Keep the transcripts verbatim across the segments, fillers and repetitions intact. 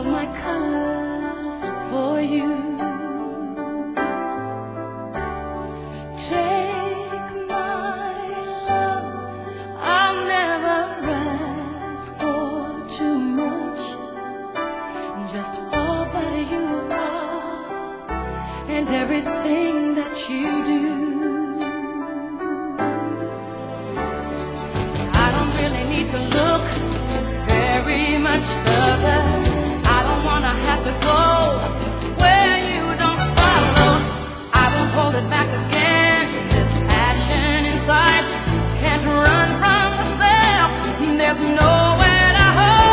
all my colors for you. Take my love, I'll never ask for too much. Just all that you are and everything that you do. I don't really need to look very much further. I don't wanna have to go where you don't follow. I won't hold it back again. This passion inside can't run from myself. There's nowhere to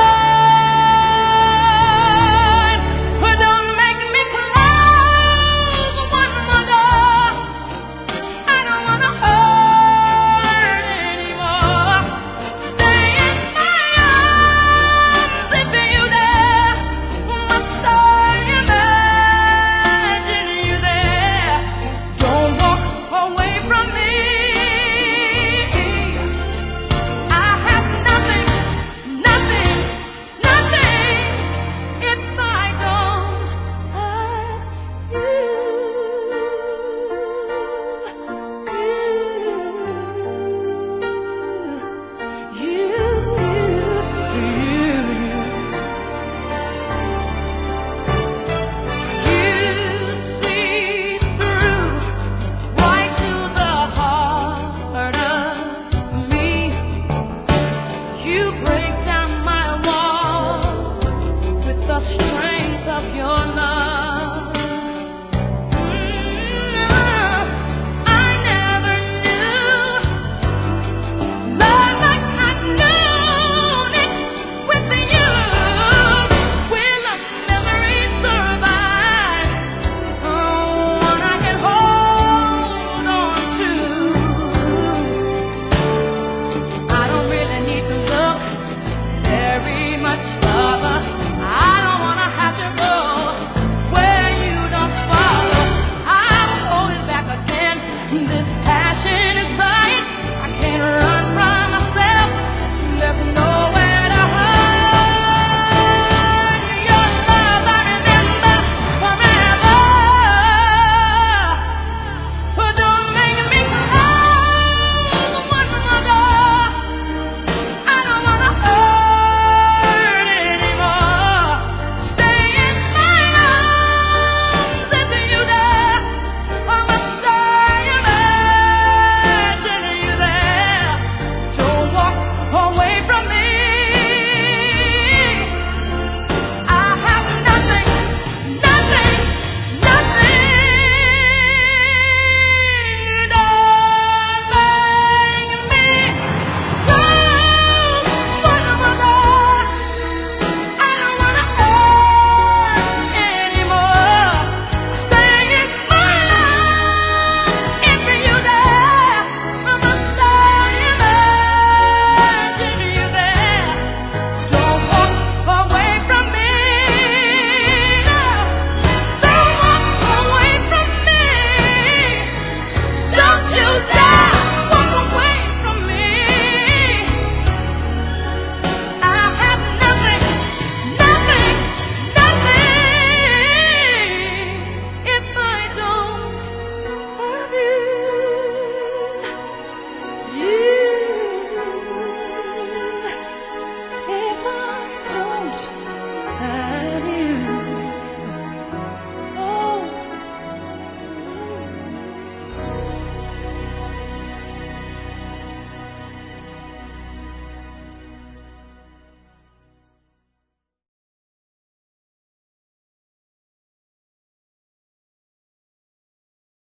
hide. But don't make me close one more door. I don't wanna hurt anymore. Stay in my arms if you dare. Must I imagine you there? Don't walk away from me. I have nothing, nothing, nothing if I don't have you. You, you, you. You see through right to the heart of me. You break down my walls with the strength of your love. Mm, I never knew love like I've known it with you. Will a memory survive? Oh, one I can hold on to. I don't really need to look very much further. I don't wanna have to go where you don't follow. I will hold it back again. This passion inside, I can't run from myself. There's nowhere to hide. Your love I remember forever. But don't make me close one more door. I don't wanna hurt anymore. Stay in my arms if you dare. Or must I imagine you there? Don't walk away